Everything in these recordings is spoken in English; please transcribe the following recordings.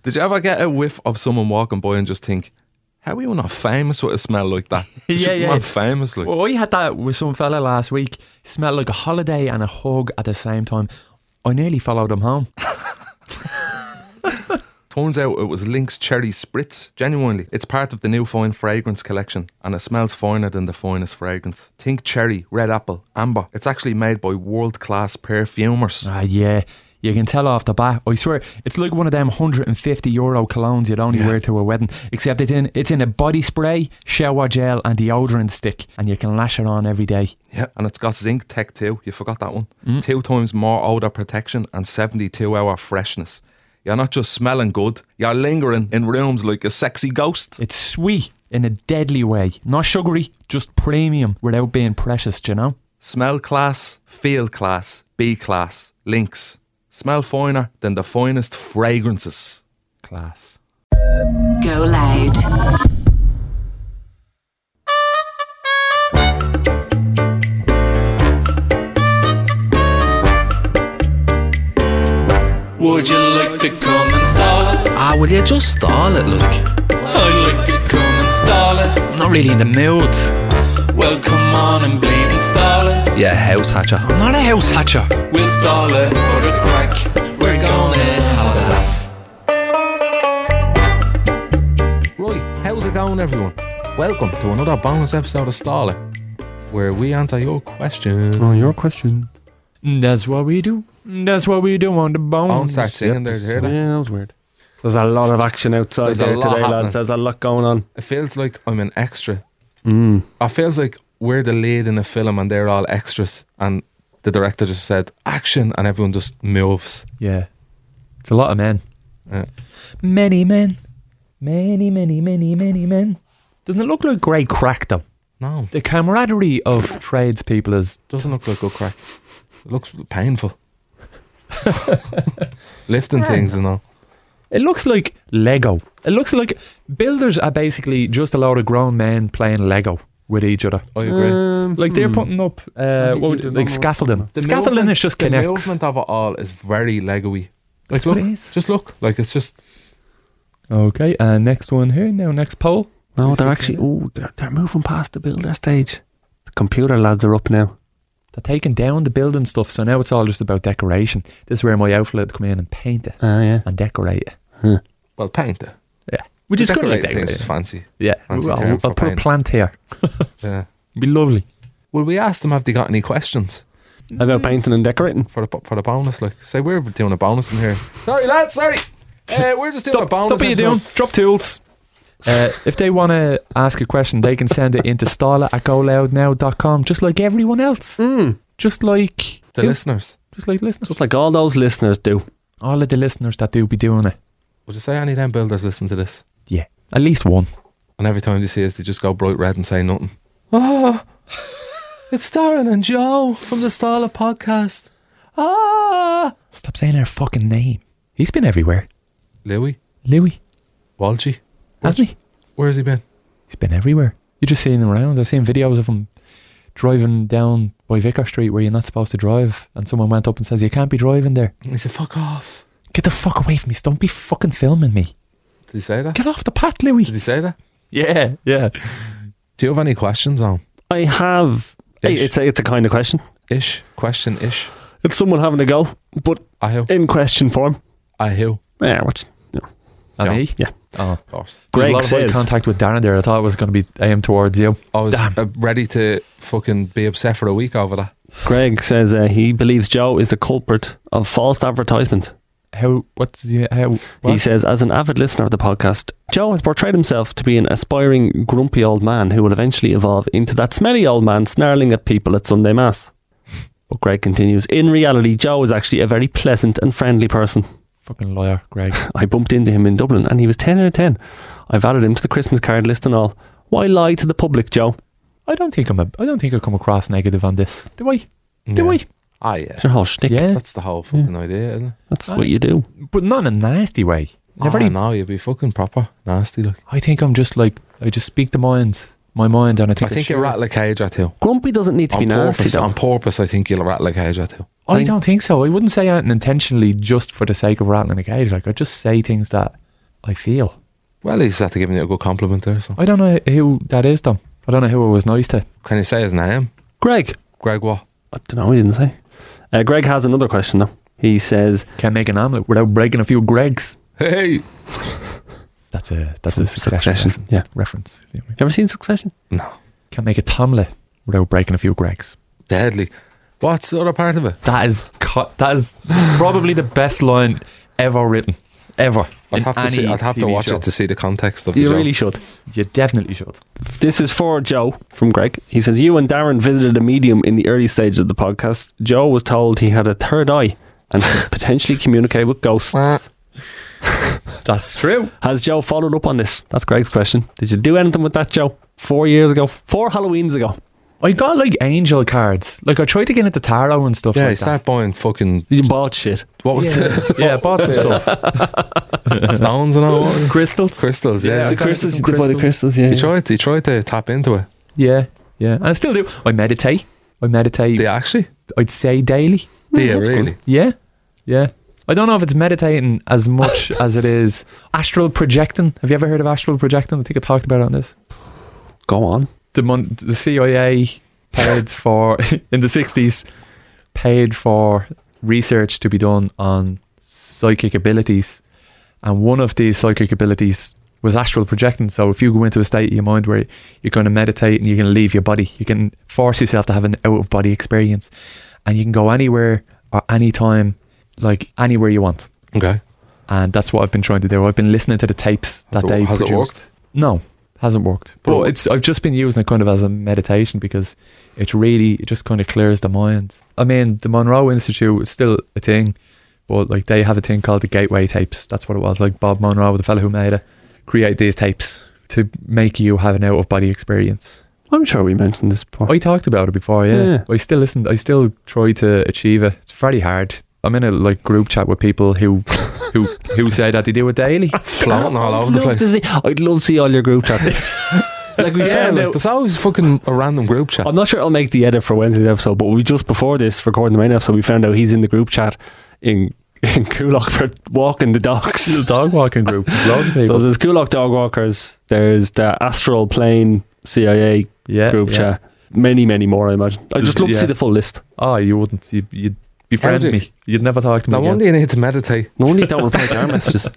Did you ever get a whiff of someone walking by and just think, how are you not famous with a smell like that? Yeah. Not famous like. Well, I had that with some fella last week. He smelled like a holiday and a hug at the same time. I nearly followed him home. Turns out it was Lynx Cherry Spritz. Genuinely, it's part of the new fine fragrance collection, and it smells finer than the finest fragrance. Think cherry, red apple, amber. It's actually made by world-class perfumers. Yeah. You can tell off the bat. I swear, it's like one of them €150 colognes you'd only wear to a wedding. Except it's in a body spray, shower gel and deodorant stick, and you can lash it on every day. Yeah, and it's got zinc tech too. You forgot that one. 2 times more odour protection and 72-hour freshness. You're not just smelling good, you're lingering in rooms like a sexy ghost. It's sweet in a deadly way. Not sugary, just premium without being precious, do you know? Smell class, feel class, be class. Lynx. Smell finer than the finest fragrances. Class. Go loud. Would you like to come and stall it? Will you just stall it, look? I'd like to come and stall it. I'm not really in the mood. Well, come on and bleed and stall it. Yeah, house hatcher. I'm not a house hatcher. We'll stall it for the crack. We're gonna have a laugh. Right, how's it going, everyone? Welcome to another bonus episode of Stall It, where we answer your question. Oh, your question. That's what we do. That's what we do on the bonus. Don't start singing there, did you hear that? Yeah, that was weird. There's a lot of action outside There's a there lot today, happening. lads. There's a lot going on. It feels like I'm an extra. It feels like we're the lead in a film and they're all extras, and the director just said action and everyone just moves. Yeah. It's a lot of men. Yeah. Many men. Many men. Doesn't it look like great crack though? No, The camaraderie of tradespeople is... doesn't look like good crack. It looks painful. Lifting things and all. It looks like Lego. It looks like builders are basically just a load of grown men playing Lego with each other. I agree. Like they're putting up scaffolding. Scaffolding is just the connects. movement of it all is very Lego-y. Like, That's look, what it is. just look. Like, it's just... Okay, next one here now. Next poll. No, they're actually... Oh, they're moving past the builder stage. The computer lads are up now. They're taking down the building stuff, so now it's all just about decoration. This is where my outfit would come in and paint it Yeah. and decorate it. Well, paint it. Yeah, which is good. Like Decorating things is decorating. fancy. Yeah, Fancy well, term I'll for put a paint. plant here. Yeah. Be lovely. Will we ask them, have they got any questions About painting and decorating. for the bonus? Like, say we're doing a bonus in here. Sorry, lads, sorry. We're just doing a bonus. Stop what you're doing. Drop tools. If they want to ask a question, they can send it into stalla@goloudnow.com, just like everyone else. Just like The listeners. Just like listeners. Just like all those listeners do. All of the listeners that do be doing it. Would you say any of them builders listen to this? Yeah, at least one. And every time they see us, they just go bright red and say nothing. Oh, it's Darren and Joe from the Stalla podcast. Stop saying our fucking name. He's been everywhere. Louis? Walshy? Hasn't he? Where has he been? He's been everywhere. You just seen him around. I've seen videos of him driving down by Vicar Street where you're not supposed to drive, and someone went up and says, you can't be driving there. He said, fuck off. Get the fuck away from me. Don't be fucking filming me. Did he say that? Get off the path, Louis. Did he say that? Yeah. Do you have any questions on? I have... Ish. It's a kind of question. Ish? Question-ish? It's someone having a go, but I who? in question form. I who? Yeah, what's... And me? Yeah. Oh. Of course. There's a Greg lot of eye says... contact with Darren there. I thought it was going to be aimed towards you. I was Damn. ready to fucking be upset for a week over that. Greg says he believes Joe is the culprit of false advertisement. What? He says, as an avid listener of the podcast, Joe has portrayed himself to be an aspiring, grumpy old man who will eventually evolve into that smelly old man snarling at people at Sunday Mass. But Greg continues, in reality, Joe is actually a very pleasant and friendly person. Fucking liar, Greg. I bumped into him in Dublin and he was 10 out of 10. I've added him to the Christmas card list and all. Why lie to the public, Joe? I don't think I come across negative on this. Do I? Do I? Ah, yeah. It's your whole shtick. Yeah. That's the whole fucking idea, isn't it? That's what you do. But not in a nasty way. No, you'd be fucking proper nasty. Like. I think I'm just like, I just speak my mind, and I think you'll rattle a cage or two. Grumpy doesn't need to be nasty, though. On purpose, I think you'll rattle a cage or two. I don't think so. I wouldn't say anything intentionally just for the sake of rattling a cage. Like, I just say things that I feel. Well, he's after giving you a good compliment there. So, I don't know who that is, though. I don't know who it was nice to. can you say his name? Greg. Greg what? I don't know, he didn't say. Greg has another question though. He says, Can't make an omelette without breaking a few Gregs. Hey. That's a Succession Yeah. reference. You ever seen Succession? No. Can't make a tomlet without breaking a few Gregs. Deadly. What's the other part of it? That is probably the best line ever written. Ever. I'd have to watch it to see the context of the You joke. really should. You definitely should. This is for Joe from Greg. He says, you and Darren visited a medium in the early stages of the podcast. Joe was told he had a third eye and could potentially communicate with ghosts. That's true. Has Joe followed up on this? That's Greg's question. Did you do anything with that, Joe? 4 years ago? 4 Halloweens ago? I got like angel cards. Like I tried to get into tarot and stuff Yeah, like you start buying fucking. You bought shit. What was that. Yeah, bought some stuff. the stones and all? Crystals. Crystals, yeah. The crystals, you buy the crystals, yeah. You tried to tap into it. Yeah. And I still do. I meditate. Do you actually? I'd say daily. Do you that's really? Yeah. I don't know if it's meditating as much as it is astral projecting. Have you ever heard of astral projecting? I think I talked about it on this. Go on. The CIA paid for in the 60s paid for research to be done on psychic abilities, and one of these psychic abilities was astral projecting. So if you go into a state of your mind where you're going to meditate and you're going to leave your body, you can force yourself to have an out of body experience, and you can go anywhere or anytime, like anywhere you want. Okay. And that's what I've been trying to do. I've been listening to the tapes that they has produced. it worked? No, hasn't worked. But I've just been using it kind of as a meditation because it just kind of clears the mind. I mean, the Monroe Institute is still a thing, but like they have a thing called the Gateway tapes. That's what it was. Like Bob Monroe, the fellow who made it, create these tapes to make you have an out of body experience. I'm sure we mentioned this before. I talked about it before, yeah. I still listened. I still try to achieve it. It's very hard. I'm in a like group chat with people who say that they do it daily. Floating all over the place. I'd love to see all your group chats. Like we found out. There's always fucking a random group chat. I'm not sure I'll make the edit for Wednesday's episode, but we just before this recording the main episode, we found out he's in the group chat in Coolock for walking the dogs. It's a dog walking group. There's loads of people. So there's Coolock dog walkers. There's the Astral Plane CIA group chat. Many, many more, I imagine. I'd just love to see the full list. Oh, you wouldn't. You'd befriend me. You'd never talk to me. No again. wonder you need to meditate. No wonder you don't reply to our messages.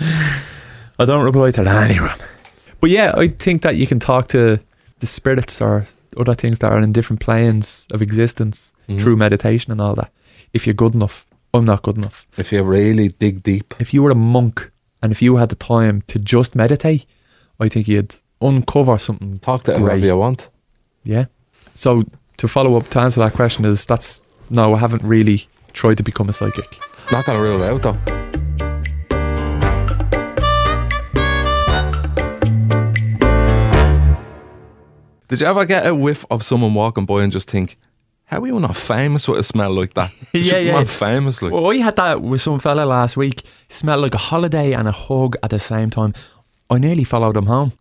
I don't reply to anyone. But yeah, I think that you can talk to the spirits or other things that are in different planes of existence through meditation and all that. If you're good enough. I'm not good enough. If you really dig deep. If you were a monk and if you had the time to just meditate, I think you'd uncover something. Talk to great. whoever you want. Yeah. So to follow up to answer that question is no, I haven't really tried to become a psychic. Not gonna rule it out though. Did you ever get a whiff of someone walking by and just think, how are you not famous with a smell like that? Yeah. Man, famous like. Well, I had that with some fella last week. He smelled like a holiday and a hug at the same time. I nearly followed him home.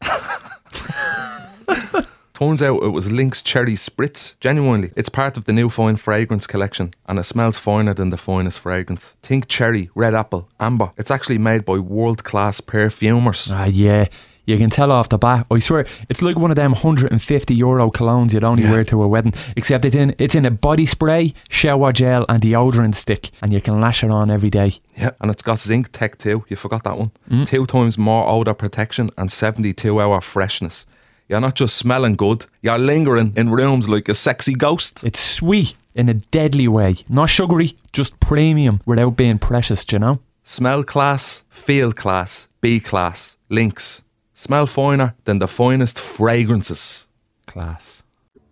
Turns out it was Lynx Cherry Spritz. Genuinely, it's part of the new fine fragrance collection, and it smells finer than the finest fragrance. Think cherry, red apple, amber. It's actually made by world-class perfumers. Yeah. You can tell off the bat. I swear, it's like one of them €150 colognes you'd only wear to a wedding. Except it's in a body spray, shower gel, and deodorant stick, and you can lash it on every day. Yeah, and it's got zinc tech too. You forgot that one. 2 times more odour protection and 72-hour freshness. You're not just smelling good, you're lingering in rooms like a sexy ghost. It's sweet in a deadly way. Not sugary, just premium without being precious, do you know? Smell class, feel class, be class. Lynx. Smell finer than the finest fragrances. Class.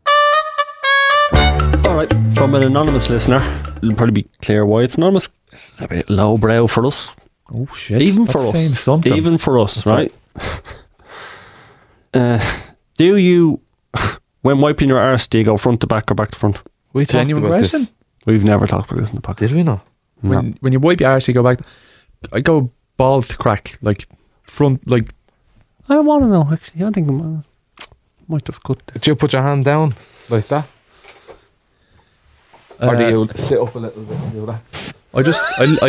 Alright, from an anonymous listener, it'll probably be clear why it's anonymous. This is a bit lowbrow for us. Oh shit. Even That's for us. saying something. Even for us, right? Do you, when wiping your arse, do you go front to back or back to front? We talked Genuine about question? this. We've never talked about this in the podcast. Did we not? When you wipe your arse, you go back. I go balls to crack, like front, like. I don't want to know, actually. I think I might just cut this. Did you put your hand down like that? Or do you sit up a little bit and do that? I just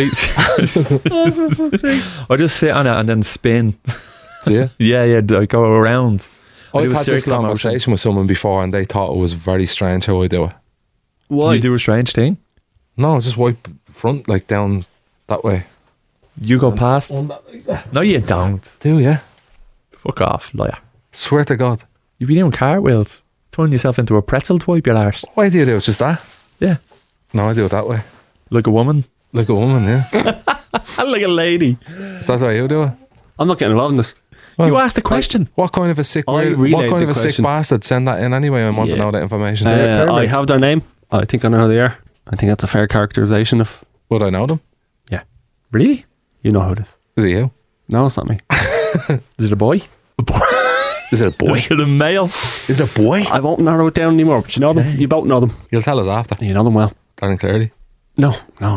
sit on it and then spin. Yeah. Yeah, I go around. I I've do a had this circular motion. conversation with someone before and they thought it was very strange how I do it. Why? You do a strange thing. No, just wipe front like down that way. You go past. No, you don't. Do yeah? Fuck off, liar. Swear to God. You be doing cartwheels, turning yourself into a pretzel to wipe your arse. Why do you do it? Just that? Yeah, No, I do it that way. like a woman. Like a woman, yeah. I'm like a lady. So that's why you do it. I'm not getting involved in this. You asked the question. What kind of a sick I what relayed kind the of a sick question. bastard send that in anyway? I want to Yeah. know that information. I have their name. I think I know who they are. I think that's a fair characterization of. Would I know them? Really? You know who it is. Is it you? No, it's not me. Is it a boy? Is it a boy? Is it a male? Is it a boy? I won't narrow it down anymore, but you know them. You both know them. You'll tell us after. You know them well. Darren Clarity. No.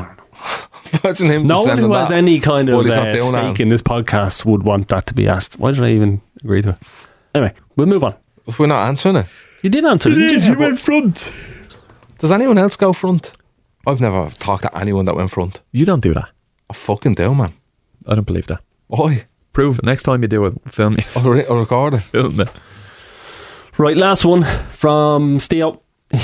Imagine him No just one sending who has that. any kind of Well, he's not doing stake that. in this podcast would want that to be asked. Why did I even agree to it? Anyway, we'll move on. If we're not answering it. You did answer, didn't you? went front. Does anyone else go front? I've never talked to anyone that went front. You don't do that. I fucking do, man. I don't believe that. Why? Prove it. Next time you do it, film it. I'll record it. Film it. Right, last one from Steo.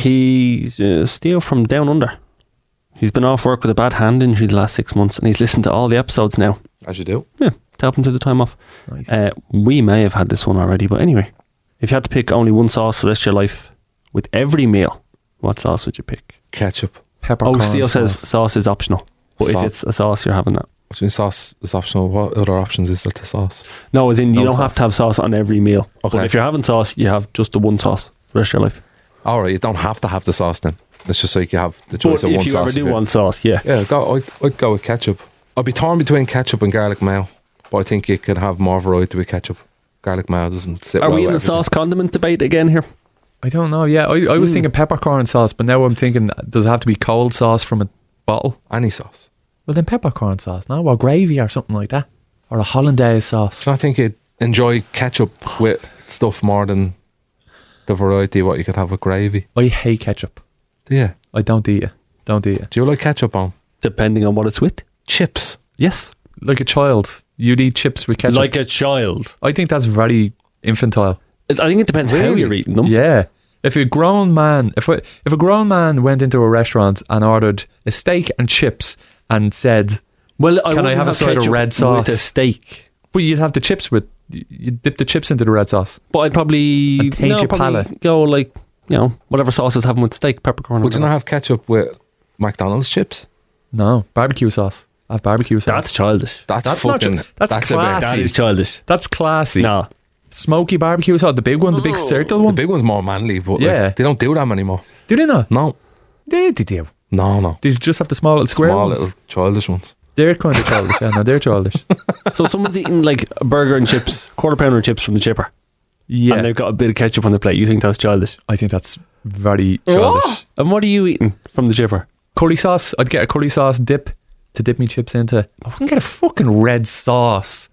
He's Steo from Down Under. He's been off work with a bad hand injury the last 6 months and he's listened to all the episodes now. As you do. Yeah, to help him through the time off. Nice. We may have had this one already, but anyway. If you had to pick only one sauce for the rest of your life with every meal, what sauce would you pick? Ketchup. Peppercorn Steo says sauce. sauce is optional. But Sauce. if it's a sauce, you're having that. What do you mean sauce is optional? What other options is there to sauce? No, as in you No don't have sauce. to have sauce on every meal. Okay. But if you're having sauce, you have just the one sauce for the rest of your life. Alright, you don't have to have the sauce then. It's just like you have the choice But of if one you sauce. ever do one sauce, yeah. Yeah, I'd go with ketchup. I'd be torn between ketchup and garlic mayo, but I think you can have more variety with ketchup. Garlic mayo doesn't sit Are well we in with the everything. sauce condiment debate again here? I don't know. Yeah, I was thinking peppercorn sauce, but now I'm thinking, does it have to be cold sauce from a bottle? Any sauce. Well, then peppercorn sauce, no? Or gravy or something like that. Or a hollandaise sauce. So I think you'd enjoy ketchup with stuff more than the variety of what you could have with gravy. I hate ketchup. Yeah. I don't eat it. Don't eat it. Do you like ketchup on? Depending on what it's with. Chips. Yes. Like a child, you'd eat chips with ketchup. Like a child. I think that's very infantile. I think it depends how Really? you're eating them. Yeah. If a grown man, if a grown man went into a restaurant and ordered a steak and chips and said, Well, Can I have a side of ketchup red sauce? with a steak? but you'd have the chips with, you dip the chips into the red sauce. But I'd probably, And taint your palate. go like, whatever sauce is having with steak, peppercorn. Would you whatever. not have ketchup with McDonald's chips? No, barbecue sauce. I have barbecue sauce. That's childish. That's not fucking... ju- that's a bit. classy. That is childish. That's classy. No. Smoky barbecue sauce, the big one, the big circle The one. big one's more manly, but Yeah. like, they don't do them anymore. Do they not? No. They do. No. These just have the small little square Small ones. little childish ones. They're kind of childish. Yeah, no, they're childish. So someone's eating like a burger and chips, quarter pounder and chips from the chipper, Yeah, and they've got a bit of ketchup on the plate. You think that's childish? I think that's very childish. And what are you eating from the chipper? Curry sauce. I'd get a curry sauce dip to dip me chips into. I wouldn't get a fucking red sauce.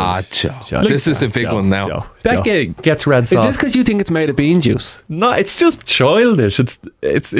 Joe. This is a big one now. That gets red Is sauce. this because you think it's made of bean juice? No, it's just childish. It's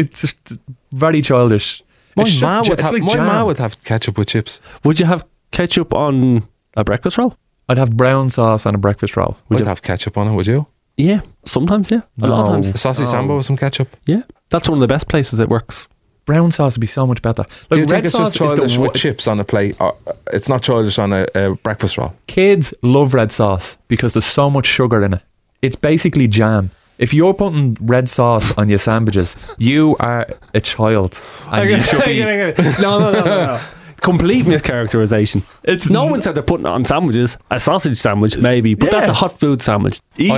very childish. My It's ma just- would it's have. like My jam. ma would have ketchup with chips. Would you have ketchup on a breakfast roll? I'd have brown sauce on a breakfast roll. Would Would you? have ketchup on it? Would you? Yeah, sometimes. Yeah, a lot of No. times. The saucy Oh. sambo with some ketchup. Yeah, that's one of the best places it works. Brown sauce would be so much better. Like Do you red think it's sauce just childish is the with chips on a plate? Or it's not childish on a breakfast roll. Kids love red sauce because there's so much sugar in it. It's basically jam. If you're putting red sauce on your sandwiches, you are a child, and you should be. No. Complete mischaracterization. It's No one said they're putting it on sandwiches. A sausage sandwich, maybe, but Yeah. that's a hot food sandwich.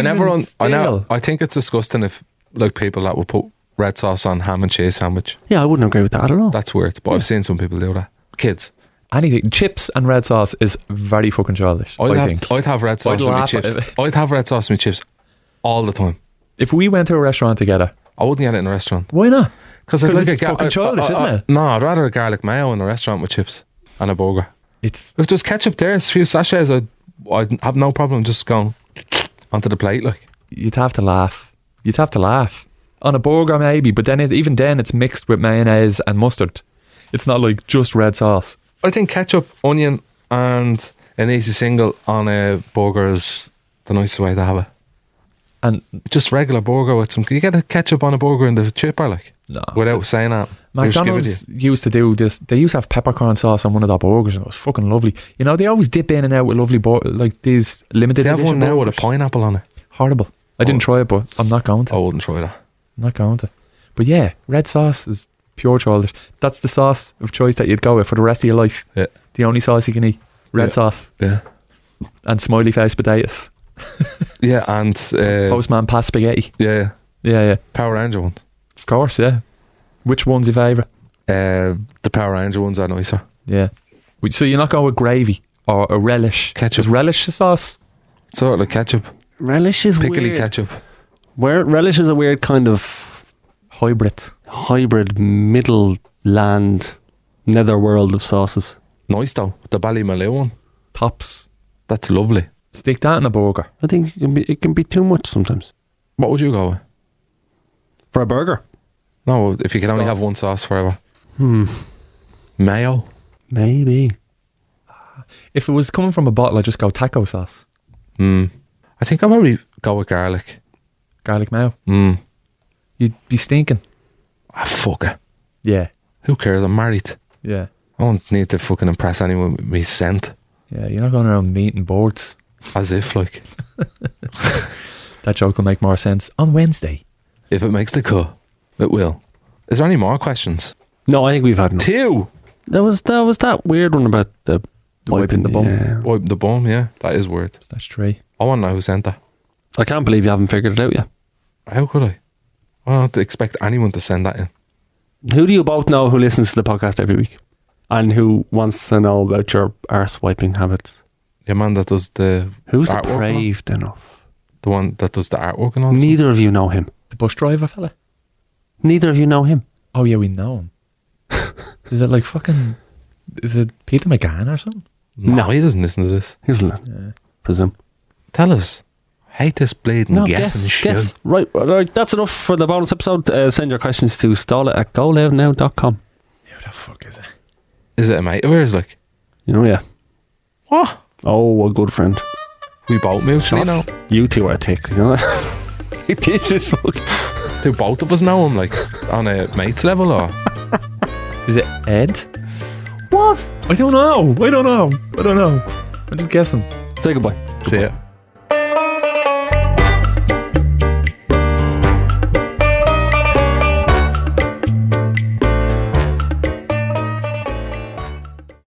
I think it's disgusting if like people that will put red sauce on ham and cheese sandwich. Yeah, I wouldn't agree with that at all. That's weird. But I've seen some people do that. Kids. Anything chips and red sauce is very fucking childish. I think. I'd have red sauce with my laugh at chips. it. I'd have red sauce with my chips all the time. If we went to a restaurant together, I wouldn't get it in a restaurant. why not? Because I'd like it's fucking childish, isn't it? No, I'd rather a garlic mayo in a restaurant with chips and a burger. It's If there's ketchup there, a few sachets, I'd have no problem just going onto the plate. Like, you'd have to laugh. On a burger maybe, but then even then it's mixed with mayonnaise and mustard. It's not like just red sauce. I think ketchup, onion, and an easy single on a burger is the nicest way to have it. And Just regular burger with some. You get a ketchup on a burger in the chipper, like, no, without saying that. McDonald's used to do this. They used to have peppercorn sauce on one of their burgers, and it was fucking lovely. You know, they always dip in and out with lovely like these limited They have edition one now with a burgers. pineapple on it. Horrible. I didn't try it, but I'm not going to. I wouldn't try that. I'm not going to. But yeah, red sauce is pure childish. That's the sauce of choice that you'd go with for the rest of your life. Yeah. The only sauce you can eat. Red Yeah. sauce Yeah. and smiley face potatoes. Yeah, and Postman pass spaghetti. yeah, Yeah. Power Ranger ones. Of course, yeah. Which one's your favourite? The Power Ranger ones are nicer. Yeah. So you're not going with gravy or a relish? Ketchup. Is relish the sauce? Sort of like ketchup, Relish is pickly weird. ketchup. Relish is a weird kind of hybrid middle land netherworld of sauces. Nice though. The Ballymaloo one. Tops. That's lovely. Stick that in a burger. I think it can be too much sometimes. What would you go with? For a burger? No, if you could only Sauce. have one sauce forever. Mayo. Maybe. If it was coming from a bottle, I'd just go taco sauce. I think I'll probably go with garlic. Garlic mayo. Mm. You'd be stinking. Ah, fuck it. Yeah. Who cares? I'm married. Yeah. I don't need to fucking impress anyone with me scent. Yeah, you're not going around meeting boards. As if, like, That joke will make more sense on Wednesday. if it makes the cut, it will. Is there any more questions? No, I think we've had enough. 2. There was that weird one about the wiping the bum. Yeah. Wipe the bum, yeah. That is weird. That's three. I want to know who sent that. I can't believe you haven't figured it out yet. How could I? I don't expect anyone to send that in. Who do you both know who listens to the podcast every week? And who wants to know about your arse wiping habits? Your man that does the Who's artwork and all? depraved enough? The one that does the artwork and all that Neither of you know him. The bus driver fella? Neither of you know him. Oh, yeah, we know him. Is it like fucking... Is it Peter McGann or something? No, No. he doesn't listen to this. Here's a presume. Tell us. Hate this bleeding No, guessing guess. shit. Right, that's enough for the bonus episode. Send your questions to stalleit@goloudnow.com. Who the fuck is it? Is it a mate of ours? Like, You know, yeah. what? Oh, a good friend. We both mutually know. You two are thick, you know. This is fuck. Do both of us know him, like, on a mates level, or? Is it Ed? What? I don't know. I'm just guessing. Say goodbye. See ya.